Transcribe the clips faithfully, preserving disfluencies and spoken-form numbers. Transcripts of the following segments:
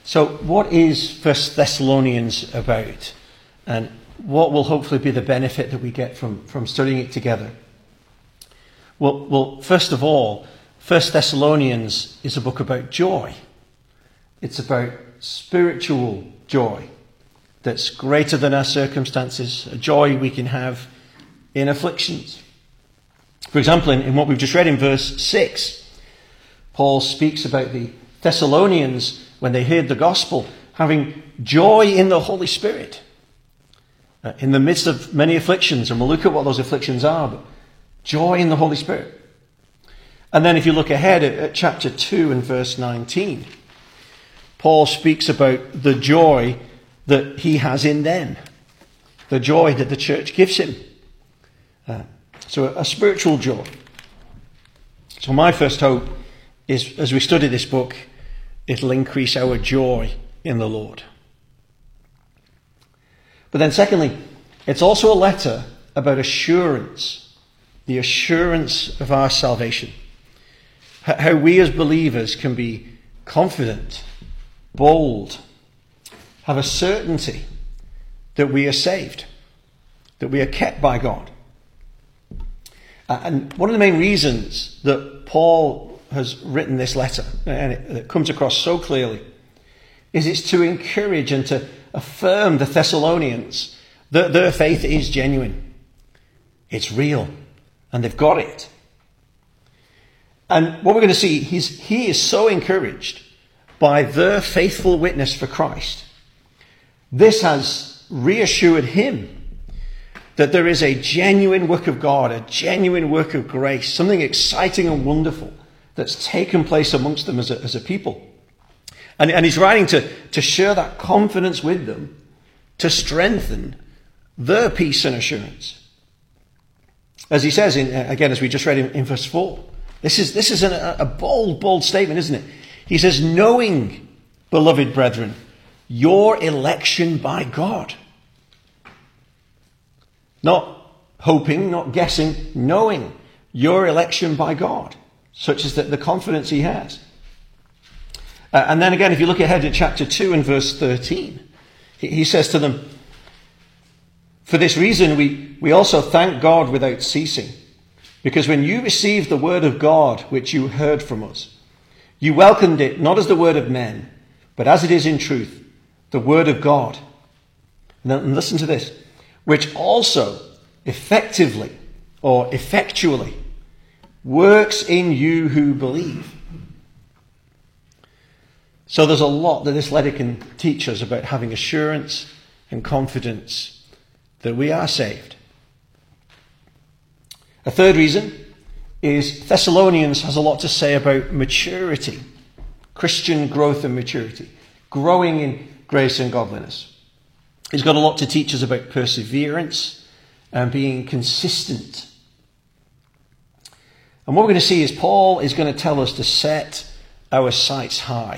So what is First Thessalonians about? And what will hopefully be the benefit that we get from, from studying it together? Well, well, first of all, First Thessalonians is a book about joy. It's about spiritual joy that's greater than our circumstances, a joy we can have in afflictions. For example, in, in what we've just read in verse six, Paul speaks about the Thessalonians, when they heard the gospel, having joy in the Holy Spirit uh, in the midst of many afflictions. And we'll look at what those afflictions are, but joy in the Holy Spirit. And then if you look ahead at, at chapter two and verse nineteen, Paul speaks about the joy that he has in them, the joy that the church gives him. Uh, so a, a spiritual joy. So my first hope is, as we study this book, it'll increase our joy in the Lord. But then secondly, it's also a letter about assurance, the assurance of our salvation. How we as believers can be confident, bold, have a certainty that we are saved, that we are kept by God. And one of the main reasons that Paul has written this letter, and it comes across so clearly, is it's to encourage and to affirm the Thessalonians that their faith is genuine. It's real, and they've got it. And what we're going to see, he's, he is so encouraged by their faithful witness for Christ. This has reassured him that there is a genuine work of God, a genuine work of grace, something exciting and wonderful that's taken place amongst them as a, as a people. And, and he's writing to, to share that confidence with them, to strengthen their peace and assurance. As he says, in, again, as we just read in, in verse four, this is, this is an, a bold, bold statement, isn't it? He says, knowing, beloved brethren, your election by God. Not hoping, not guessing, knowing your election by God. Such is the, the confidence he has. Uh, and then again, if you look ahead at chapter two and verse thirteen, he, he says to them, for this reason we, we also thank God without ceasing, because when you received the word of God, which you heard from us, you welcomed it not as the word of men, but as it is in truth, the word of God. And then listen to this, which also effectively or effectually works in you who believe. So there's a lot that this letter can teach us about having assurance and confidence that we are saved. A third reason is Thessalonians has a lot to say about maturity, Christian growth and maturity, growing in grace and godliness. He's got a lot to teach us about perseverance and being consistent. And what we're going to see is Paul is going to tell us to set our sights high,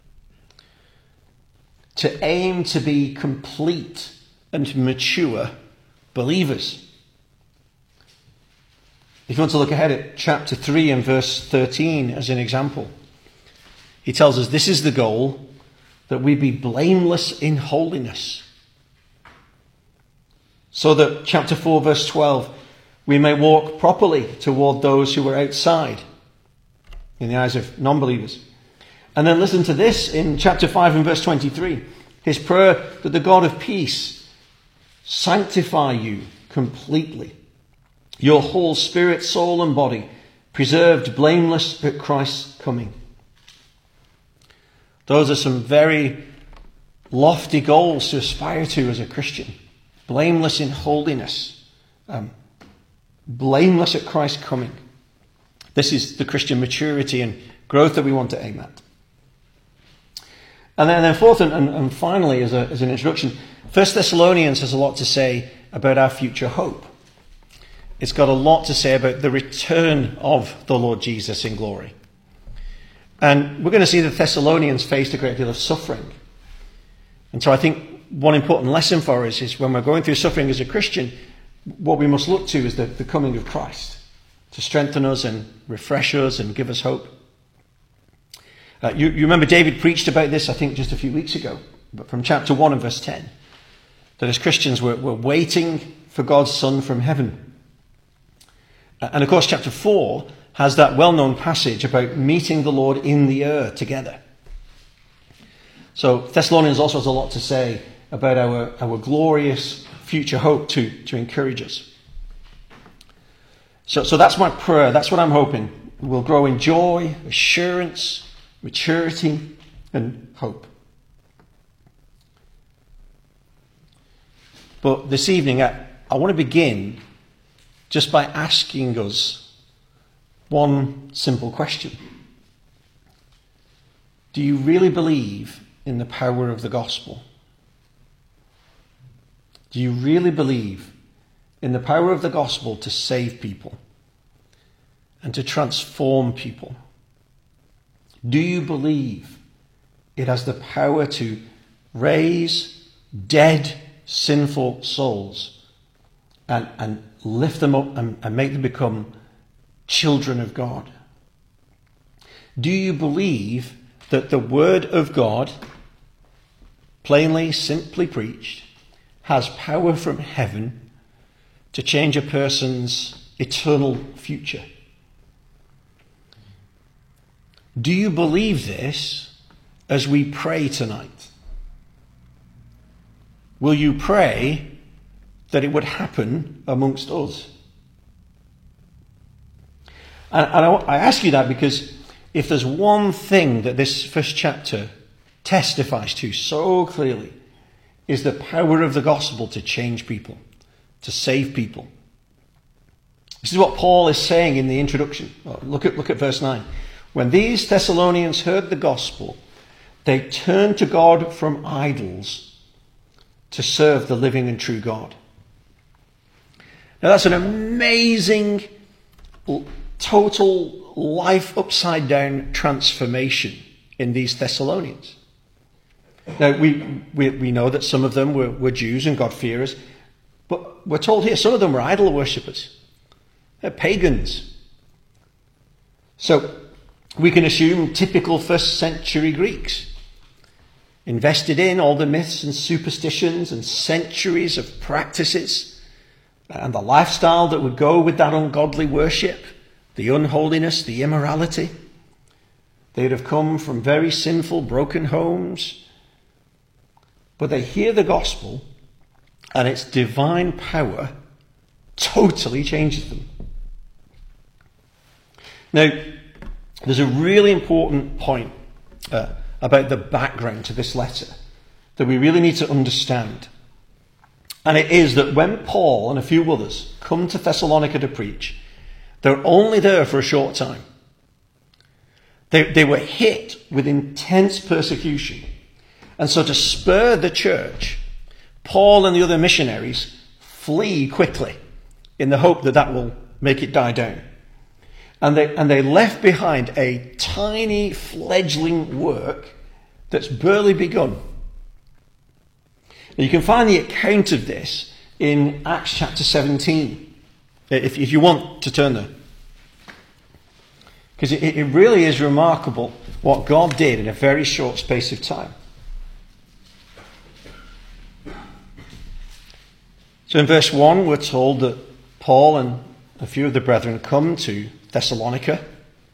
to aim to be complete and mature believers. If you want to look ahead at chapter three and verse thirteen as an example, he tells us this is the goal, that we be blameless in holiness. So that chapter four verse twelve, we may walk properly toward those who are outside in the eyes of non-believers. And then listen to this in chapter five and verse twenty-three. His prayer that the God of peace sanctify you completely, your whole spirit, soul and body, preserved blameless at Christ's coming. Those are some very lofty goals to aspire to as a Christian. Blameless in holiness. Um, blameless at Christ's coming. This is the Christian maturity and growth that we want to aim at. And then, and then fourth and, and, and finally, as, a, as an introduction, First Thessalonians has a lot to say about our future hope. It's got a lot to say about the return of the Lord Jesus in glory. And we're going to see the Thessalonians faced a great deal of suffering. And so I think one important lesson for us is when we're going through suffering as a Christian, what we must look to is the, the coming of Christ to strengthen us and refresh us and give us hope. Uh, you, you remember David preached about this, I think, just a few weeks ago, but from chapter one and verse ten, that as Christians we're, we're waiting for God's Son from heaven. Uh, and of course, chapter four has that well-known passage about meeting the Lord in the air together. So Thessalonians also has a lot to say about our, our glorious future hope to, to encourage us. So, so that's my prayer. That's what I'm hoping. We'll grow in joy, assurance, maturity, and hope. But this evening, I, I want to begin just by asking us one simple question. Do you really believe in the power of the gospel? Do you really believe in the power of the gospel to save people and to transform people? Do you believe it has the power to raise dead, sinful souls and, and lift them up and, and make them become children of God? Do you believe that the word of God, plainly, simply preached, has power from heaven to change a person's eternal future? Do you believe this as we pray tonight? Will you pray that it would happen amongst us? And, and I, I ask you that because if there's one thing that this first chapter testifies to so clearly, is the power of the gospel to change people, to save people. This is what Paul is saying in the introduction. Look at, look at verse nine. When these Thessalonians heard the gospel, they turned to God from idols to serve the living and true God. Now that's an amazing, total life upside down transformation in these Thessalonians. Now, we, we, we know that some of them were, were Jews and God-fearers, but we're told here some of them were idol worshippers. They're pagans. So we can assume typical first century Greeks, invested in all the myths and superstitions and centuries of practices and the lifestyle that would go with that ungodly worship, the unholiness, the immorality. They'd have come from very sinful, broken homes. But they hear the gospel and its divine power totally changes them. Now, there's a really important point uh, about the background to this letter that we really need to understand. And it is that when Paul and a few others come to Thessalonica to preach, they're only there for a short time. They, they were hit with intense persecution. And so to spur the church, Paul and the other missionaries flee quickly in the hope that that will make it die down. And they, and they left behind a tiny fledgling work that's barely begun. Now you can find the account of this in Acts chapter seventeen, if, if you want to turn there. Because it, it really is remarkable what God did in a very short space of time. So in verse one, we're told that Paul and a few of the brethren come to Thessalonica.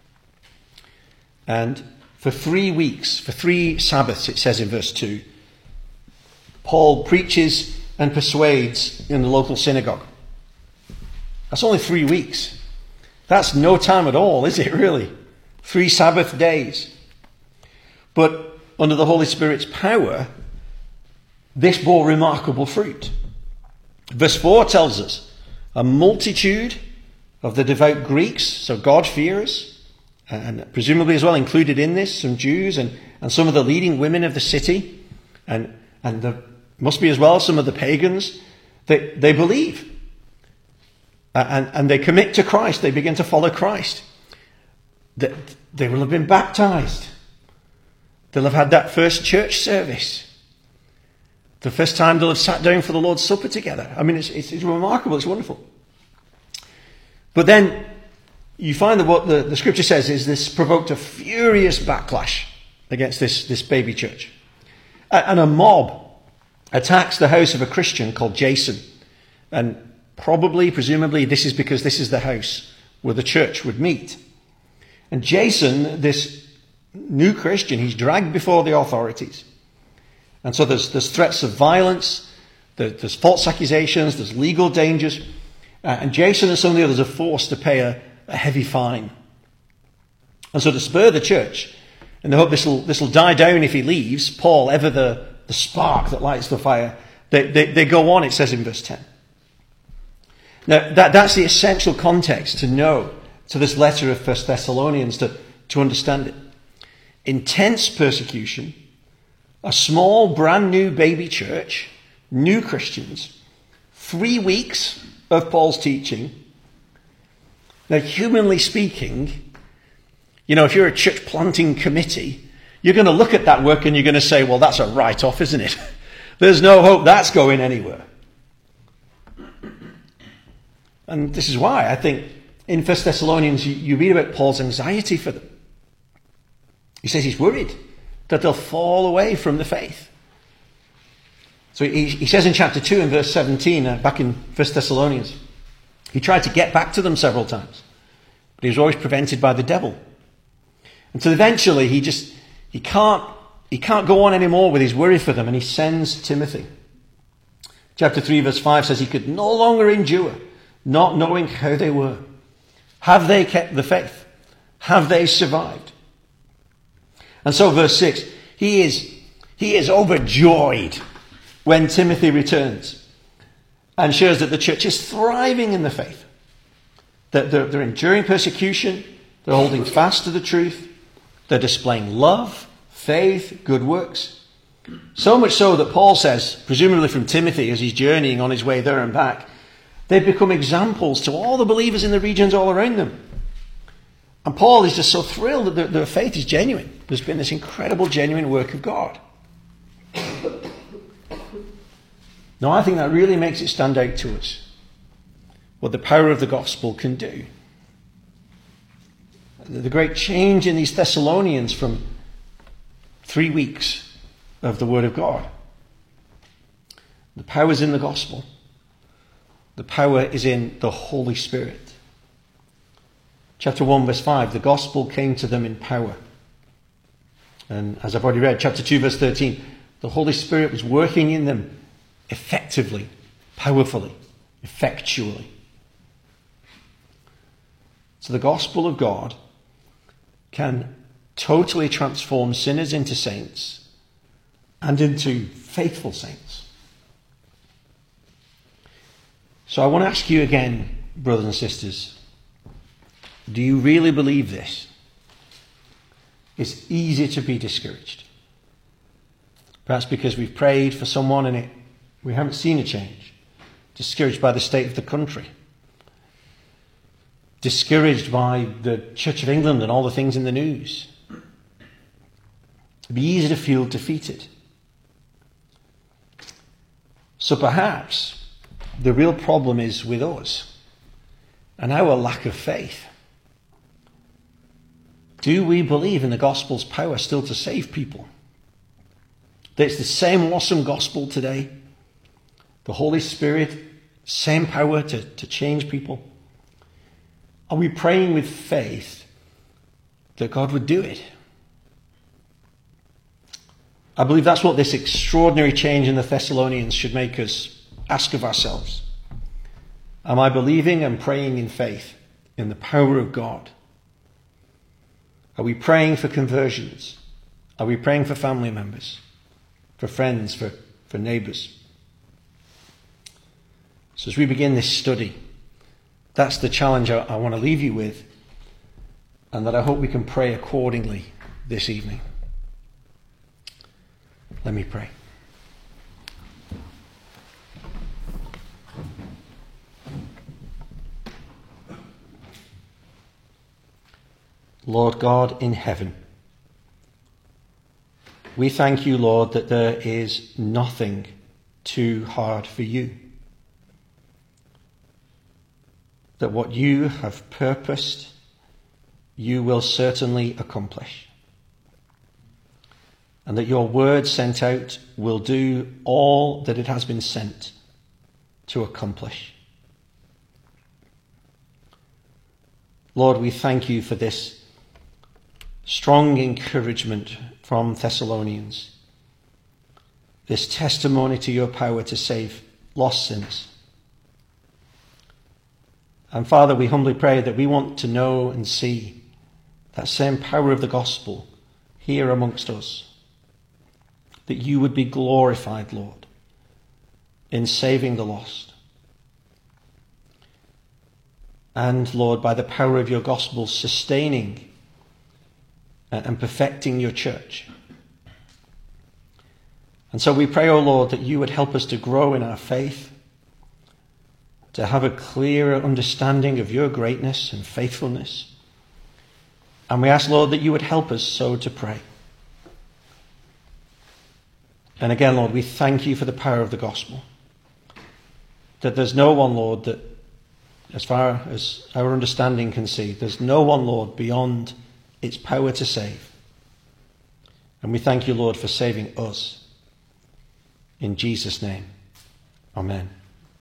And for three weeks, for three Sabbaths, it says in verse two, Paul preaches and persuades in the local synagogue. That's only three weeks. That's no time at all, is it really? Three Sabbath days. But under the Holy Spirit's power, this bore remarkable fruit. Verse four tells us, a multitude of the devout Greeks, so God-fearers, and presumably as well included in this, some Jews and, and some of the leading women of the city, and, and there must be as well some of the pagans, they, they believe. And, and they commit to Christ, they begin to follow Christ. They, they will have been baptized. They'll have had that first church service. The first time they'll have sat down for the Lord's Supper together. I mean, it's, it's, it's remarkable, it's wonderful. But then you find that what the, the scripture says is this provoked a furious backlash against this, this baby church. And a mob attacks the house of a Christian called Jason. And probably, presumably, this is because this is the house where the church would meet. And Jason, this new Christian, he's dragged before the authorities. And so there's, there's threats of violence, there, there's false accusations, there's legal dangers. Uh, and Jason and some of the others are forced to pay a, a heavy fine. And so to spur the church, and they hope this will this will die down if he leaves, Paul, ever the, the spark that lights the fire, they, they, they go on, it says in verse ten. Now, that, that's the essential context to know to this letter of First Thessalonians, to, to understand it. Intense persecution, a small, brand new baby church, new Christians, three weeks of Paul's teaching. Now, humanly speaking, you know, if you're a church planting committee, you're going to look at that work and you're going to say, well, that's a write-off, isn't it? There's no hope that's going anywhere. And this is why I think in First Thessalonians you, you read about Paul's anxiety for them. He says he's worried that they'll fall away from the faith. So he, he says in chapter two and verse seventeen, uh, back in First Thessalonians, he tried to get back to them several times, but he was always prevented by the devil. And so eventually he just, he can't, he can't go on anymore with his worry for them, and he sends Timothy. Chapter three verse five says he could no longer endure not knowing how they were. Have they kept the faith? Have they survived? And so verse six, he is, he is overjoyed when Timothy returns and shows that the church is thriving in the faith. That they're, they're enduring persecution, they're holding fast to the truth, they're displaying love, faith, good works. So much so that Paul says, presumably from Timothy as he's journeying on his way there and back, they've become examples to all the believers in the regions all around them. And Paul is just so thrilled that their, their faith is genuine. There's been this incredible, genuine work of God. Now, I think that really makes it stand out to us what the power of the gospel can do. The great change in these Thessalonians from three weeks of the Word of God. The power is in the gospel. The power is in the Holy Spirit. Chapter one, verse five, the gospel came to them in power. And as I've already read, chapter two, verse thirteen, the Holy Spirit was working in them effectively, powerfully, effectually. So the gospel of God can totally transform sinners into saints and into faithful saints. So I want to ask you again, brothers and sisters, do you really believe this? It's easy to be discouraged. Perhaps because we've prayed for someone and it, we haven't seen a change. Discouraged by the state of the country. Discouraged by the Church of England and all the things in the news. It'd be easy to feel defeated. So perhaps the real problem is with us and our lack of faith. Do we believe in the gospel's power still to save people? That it's the same awesome gospel today? The Holy Spirit, same power to, to change people? Are we praying with faith that God would do it? I believe that's what this extraordinary change in the Thessalonians should make us ask of ourselves. Am I believing and praying in faith in the power of God? Are we praying for conversions? Are we praying for family members, for friends, for, for neighbours? So as we begin this study, that's the challenge I, I want to leave you with, and that I hope we can pray accordingly this evening. Let me pray. Lord God in heaven, we thank you, Lord, that there is nothing too hard for you. That what you have purposed, you will certainly accomplish. and that your word sent out will do all that it has been sent to accomplish. Lord, we thank you for this strong encouragement from Thessalonians, this testimony to your power to save lost sinners. And Father, we humbly pray that we want to know and see that same power of the gospel here amongst us, that you would be glorified, Lord, in saving the lost. And Lord, by the power of your gospel, sustaining and perfecting your church. And so we pray, O Lord, that you would help us to grow in our faith, to have a clearer understanding of your greatness and faithfulness. And we ask, Lord, that you would help us so to pray. And again, Lord, we thank you for the power of the gospel. That there's no one, Lord, that as far as our understanding can see, there's no one, Lord, beyond its power to save. And we thank you, Lord, for saving us. In Jesus' name, amen.